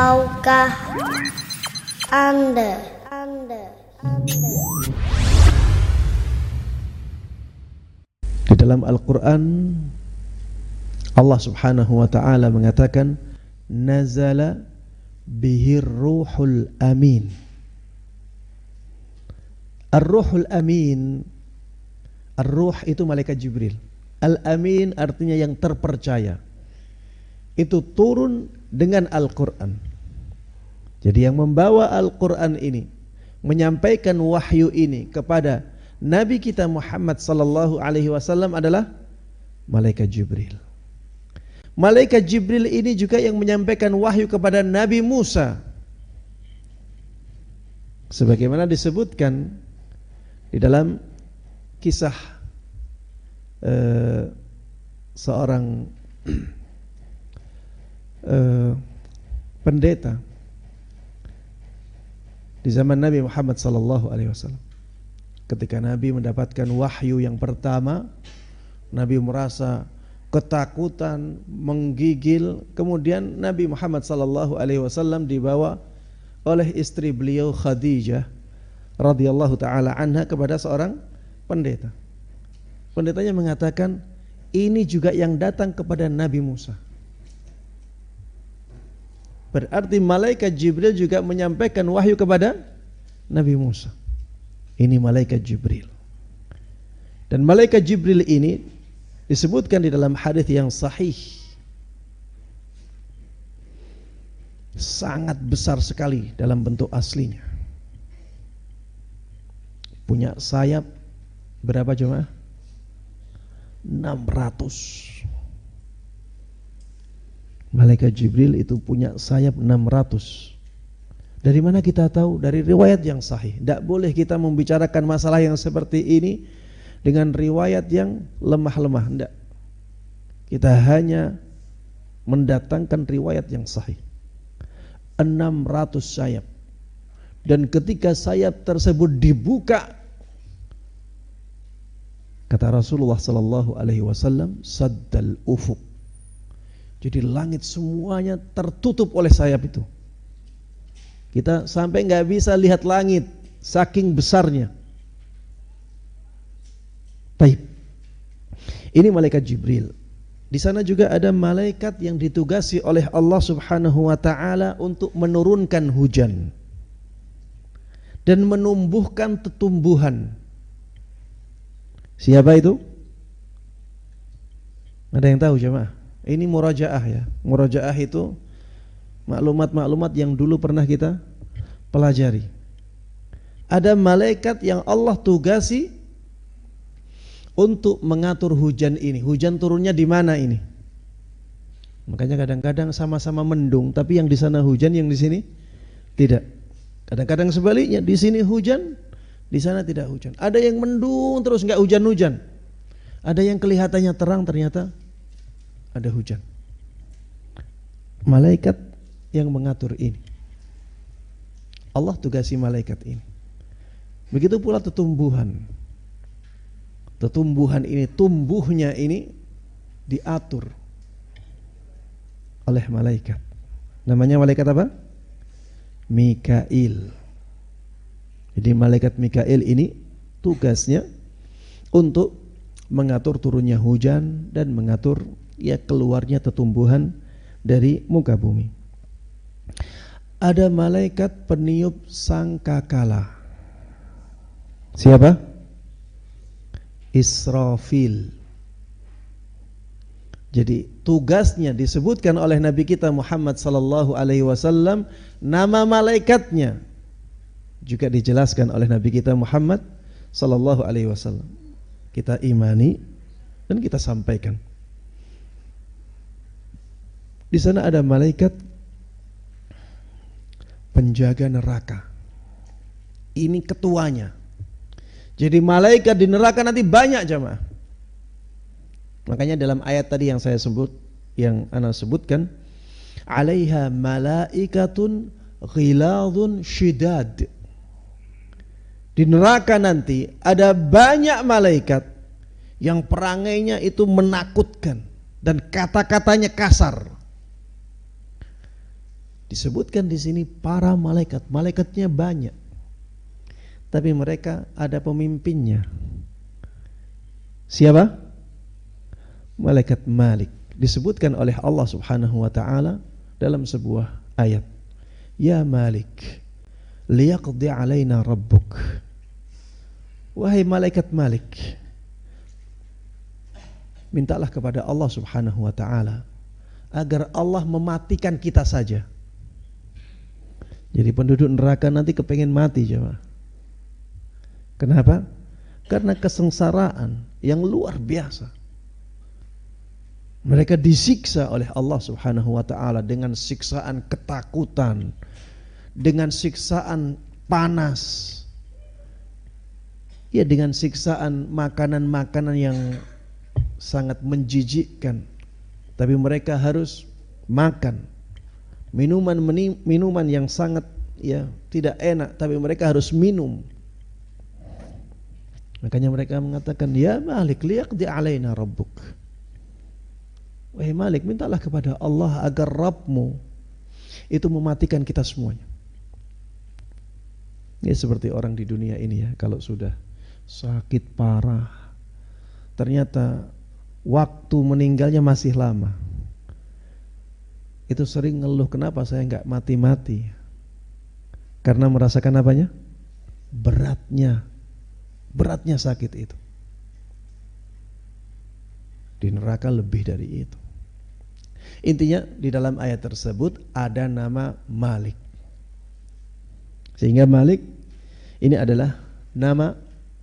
Tahukah Anda? Di dalam Al-Quran Allah subhanahu wa ta'ala mengatakan nazala bihir ruhul amin. Ar-ruhul amin, ar-ruh itu malaikat Jibril. Al-amin artinya yang terpercaya. Itu turun dengan Al-Quran. Jadi yang membawa Al-Quran ini, menyampaikan wahyu ini kepada Nabi kita Muhammad sallallahu alaihi wasallam adalah malaikat Jibril. Malaikat Jibril ini juga yang menyampaikan wahyu kepada Nabi Musa. Sebagaimana disebutkan di dalam kisah seorang pendeta di zaman Nabi Muhammad sallallahu alaihi wasallam. Ketika Nabi mendapatkan wahyu yang pertama, Nabi merasa ketakutan, menggigil. Kemudian Nabi Muhammad sallallahu alaihi wasallam dibawa oleh istri beliau Khadijah radhiyallahu taala anha kepada seorang pendeta. Pendetanya mengatakan, ini juga yang datang kepada Nabi Musa. Berarti malaikat Jibril juga menyampaikan wahyu kepada Nabi Musa. Ini malaikat Jibril. Dan malaikat Jibril ini disebutkan di dalam hadis yang sahih, sangat besar sekali dalam bentuk aslinya. Punya sayap berapa jemaah? 600. Malaikat Jibril itu punya sayap 600. Dari mana kita tahu? Dari riwayat yang sahih. Tidak boleh kita membicarakan masalah yang seperti ini dengan riwayat yang lemah-lemah. Tidak. Kita hanya mendatangkan riwayat yang sahih. 600 sayap. Dan ketika sayap tersebut dibuka, kata Rasulullah sallallahu alaihi wasallam, saddal ufuq. Jadi langit semuanya tertutup oleh sayap itu. Kita sampai nggak bisa lihat langit, saking besarnya. Baik. Ini malaikat Jibril. Di sana juga ada malaikat yang ditugasi oleh Allah Subhanahu wa taala untuk menurunkan hujan dan menumbuhkan tumbuhan. Siapa itu? Ada yang tahu jemaah? Ini murajaah ya. Murajaah itu maklumat-maklumat yang dulu pernah kita pelajari. Ada malaikat yang Allah tugasi untuk mengatur hujan ini. Hujan turunnya di mana ini? Makanya kadang-kadang sama-sama mendung, tapi yang di sana hujan, yang di sini tidak. Kadang-kadang sebaliknya, di sini hujan, di sana tidak hujan. Ada yang mendung terus enggak hujan-hujan. Ada yang kelihatannya terang, ternyata ada hujan. Malaikat yang mengatur ini. Allah tugasi malaikat ini. Begitu pula tumbuhan. Tumbuhan ini, tumbuhnya ini diatur oleh malaikat. Namanya malaikat apa? Mikail. Jadi malaikat Mikail ini tugasnya untuk mengatur turunnya hujan dan mengatur ya keluarnya tumbuhan dari muka bumi. Ada malaikat peniup sangkakala. Siapa? Israfil. Jadi tugasnya disebutkan oleh Nabi kita Muhammad sallallahu alaihi wasallam, nama malaikatnya juga dijelaskan oleh Nabi kita Muhammad sallallahu alaihi wasallam. Kita imani dan kita sampaikan. Di sana ada malaikat penjaga neraka. Ini ketuanya. Jadi malaikat di neraka nanti banyak jemaah. Makanya dalam ayat tadi yang saya sebut, yang ana sebutkan, alaiha malaikatun ghiladun syidad. Di neraka nanti ada banyak malaikat yang perangainya itu menakutkan dan kata-katanya kasar. Disebutkan di sini para malaikat. Malaikatnya banyak, tapi mereka ada pemimpinnya. Siapa? Malaikat Malik. Disebutkan oleh Allah Subhanahu wa taala dalam sebuah ayat. Ya Malik, liyaqdi alaina rabbuk. Wahai malaikat Malik, mintalah kepada Allah Subhanahu wa taala agar Allah mematikan kita saja. Jadi penduduk neraka nanti kepengen mati, jemaah. Kenapa? Karena kesengsaraan yang luar biasa. Mereka disiksa oleh Allah Subhanahu wa taala dengan siksaan ketakutan, dengan siksaan panas. Ya, dengan siksaan makanan-makanan yang sangat menjijikkan. Tapi mereka harus makan minuman yang sangat tidak enak, tapi mereka harus minum. Makanya mereka mengatakan, ya Malik, liyaqdi alaina rabbuk. Wahai Malik, mintalah kepada Allah agar Rabbmu itu mematikan kita semuanya. Ini seperti orang di dunia ini ya, kalau sudah sakit parah, ternyata waktu meninggalnya masih lama. Itu sering ngeluh, kenapa saya enggak mati-mati? Karena merasakan apanya? Beratnya sakit itu. Di neraka lebih dari itu. Intinya di dalam ayat tersebut ada nama Malik. Sehingga Malik ini adalah nama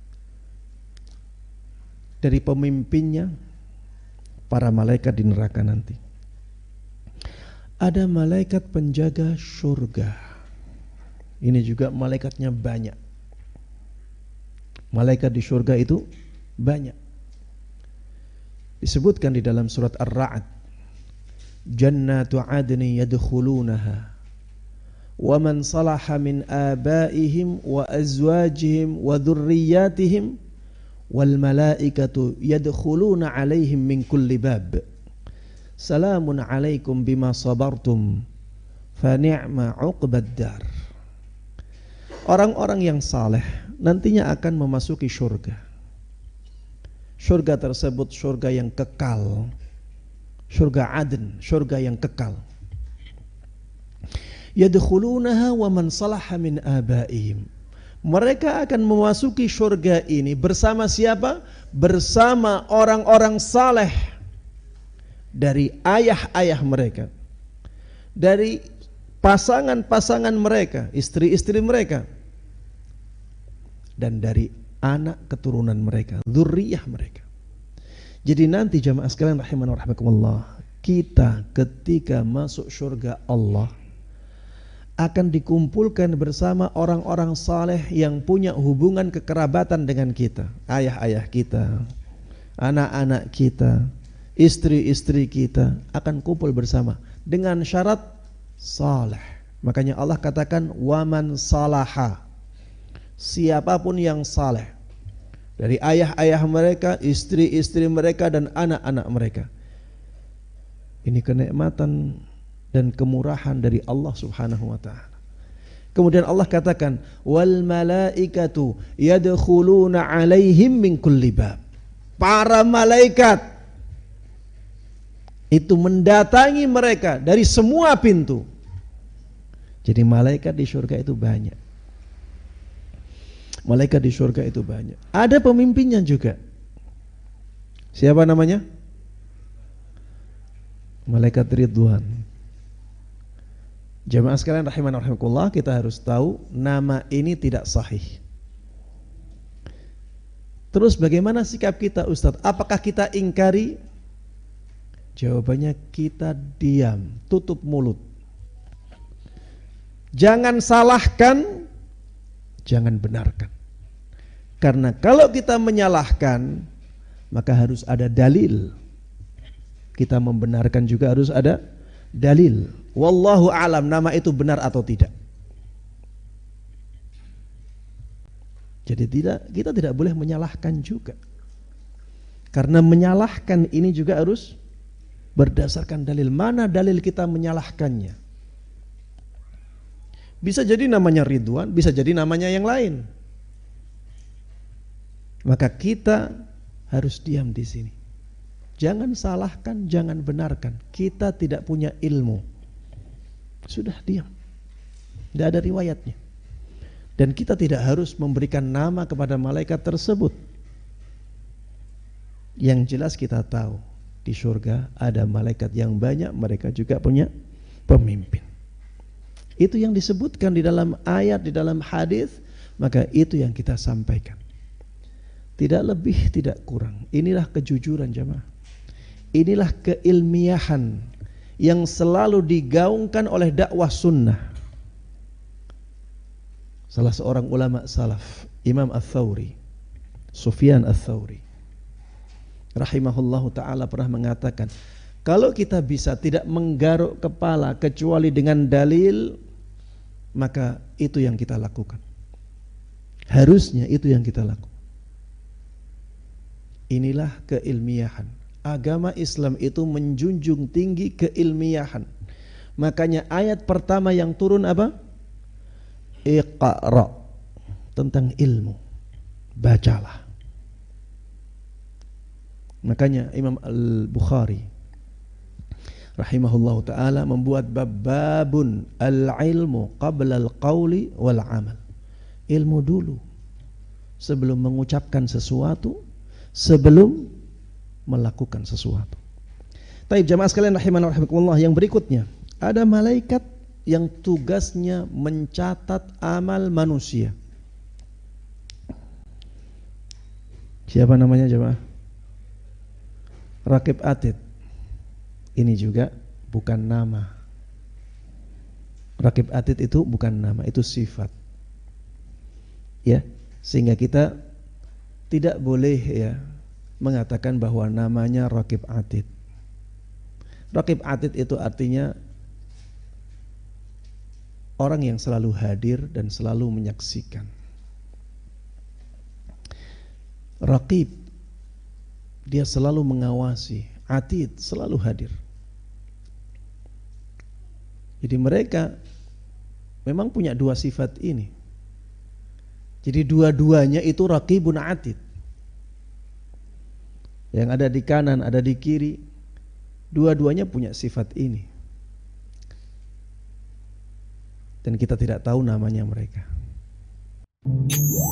dari pemimpinnya para malaikat di neraka nanti. Ada malaikat penjaga surga. Ini juga malaikatnya banyak. Malaikat di surga itu banyak. Disebutkan di dalam surat Ar-Ra'd, Jannatu adni yadkhulunaha wa man salaha min abaihim wa azwajihim wa dhurriyyatihim wal malaikatu yadkhuluna alaihim min kulli bab. Salamun alaikum bima sabartum fa ni'ma 'uqbad dar. Orang-orang yang saleh nantinya akan memasuki surga. Surga tersebut surga yang kekal. Surga Aden, surga yang kekal. Yadkhulunaha wa man salaha min abaihim. Mereka akan memasuki surga ini bersama siapa? Bersama orang-orang saleh dari ayah-ayah mereka, dari pasangan-pasangan mereka, istri-istri mereka, dan dari anak keturunan mereka, dzurriyyah mereka. Jadi nanti jamaah sekalian rahimana wa rahmakumullah, kita ketika masuk surga Allah akan dikumpulkan bersama orang-orang saleh yang punya hubungan kekerabatan dengan kita, ayah-ayah kita, anak-anak kita, istri-istri kita akan kumpul bersama dengan syarat saleh. Makanya Allah katakan waman salaha, siapapun yang saleh dari ayah-ayah mereka, istri-istri mereka dan anak-anak mereka. Ini kenikmatan dan kemurahan dari Allah Subhanahu wa taala. Kemudian Allah katakan wal malaikatu yadkhuluna alaihim min kulli bab. Para malaikat itu mendatangi mereka dari semua pintu. Jadi malaikat di surga itu banyak. Malaikat di surga itu banyak. Ada pemimpinnya juga. Siapa namanya? Malaikat Ridwan. Jamaah sekalian rahimana rahimakumullah, kita harus tahu nama ini tidak sahih. Terus bagaimana sikap kita, Ustadz? Apakah kita ingkari? Jawabannya kita diam, tutup mulut. Jangan salahkan, jangan benarkan. Karena kalau kita menyalahkan, maka harus ada dalil. Kita membenarkan juga harus ada dalil. Wallahu a'lam, nama itu benar atau tidak. Jadi kita tidak boleh menyalahkan juga. Karena menyalahkan ini juga harus berdasarkan dalil. Mana dalil kita menyalahkannya? Bisa jadi namanya Ridwan, bisa jadi namanya yang lain. Maka kita harus diam di sini. Jangan salahkan, jangan benarkan. Kita tidak punya ilmu. Sudah diam. Tidak ada riwayatnya. Dan kita tidak harus memberikan nama kepada malaikat tersebut. Yang jelas kita tahu di surga ada malaikat yang banyak, mereka juga punya pemimpin. Itu yang disebutkan di dalam ayat, di dalam hadis, maka itu yang kita sampaikan. Tidak lebih, tidak kurang. Inilah kejujuran jemaah. Inilah keilmiahan yang selalu digaungkan oleh dakwah sunnah. Salah seorang ulama salaf, Imam Ats-Tsauri, Sufyan Ats-Tsauri, rahimahullahu ta'ala, pernah mengatakan, kalau kita bisa tidak menggaruk kepala kecuali dengan dalil, maka itu yang kita lakukan. Harusnya itu yang kita lakukan. Inilah keilmiahan. Agama Islam itu menjunjung tinggi keilmiahan. Makanya ayat pertama yang turun apa? Iqra, tentang ilmu. Bacalah. Makanya Imam Al-Bukhari rahimahullahu ta'ala membuat babun al-ilmu qabla al-qawli wal-amal. Ilmu dulu sebelum mengucapkan sesuatu, sebelum melakukan sesuatu. Taib jamaah sekalian rahimana rahimakumullah, yang berikutnya ada malaikat yang tugasnya mencatat amal manusia. Siapa namanya jamaah? Raqib Atid. Ini juga bukan nama. Raqib Atid itu bukan nama, itu sifat. Ya, sehingga kita tidak boleh ya mengatakan bahwa namanya Raqib Atid. Raqib Atid itu artinya orang yang selalu hadir dan selalu menyaksikan. Raqib, dia selalu mengawasi. Atid, selalu hadir. Jadi mereka memang punya dua sifat ini. Jadi dua-duanya itu Raqibun Atid. Yang ada di kanan, ada di kiri, dua-duanya punya sifat ini. Dan kita tidak tahu namanya mereka.